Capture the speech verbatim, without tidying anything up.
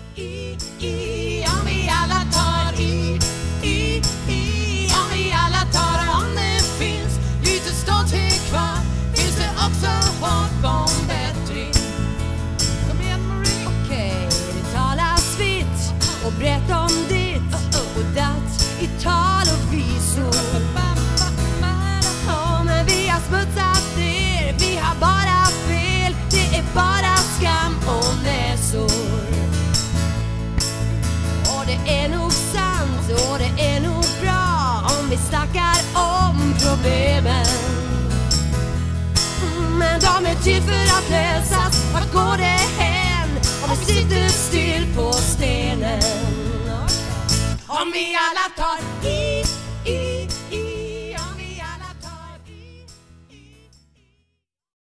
i, i, om vi alla tar i, i, i, om vi alla tar det. Om det finns lite stolthet kvar, finns det också hopp om bättring. Kom igen Marie. Okej, okay, det talas vitt och brett om ditt och datt i tal och visor. Men vi har smutsat ner, vi har bara fel. Det är bara skam och näsor. Och det är nog sant och det är nog bra om vi snackar om problemen. Men de är till för att lösas. Vart går det hän om vi sitter still på stenen? Om vi alla tar i